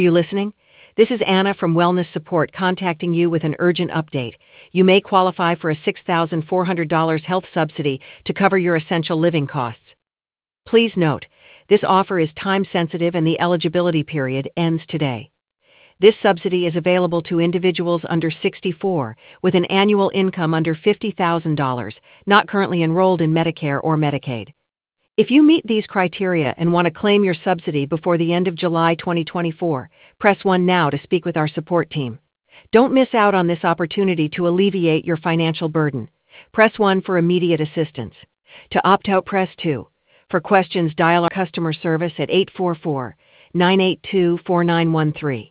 You listening? This is Anna from Wellness Support contacting you with an urgent update. You may qualify for a $6,400 health subsidy to cover your essential living costs. Please note, this offer is time sensitive and the eligibility period ends today. This subsidy is available to individuals under 64 with an annual income under $50,000, not currently enrolled in Medicare or Medicaid. If you meet these criteria and want to claim your subsidy before the end of July 2024, press 1 now to speak with our support team. Don't miss out on this opportunity to alleviate your financial burden. Press 1 for immediate assistance. To opt out, press 2. For questions, dial our customer service at 844-982-4913.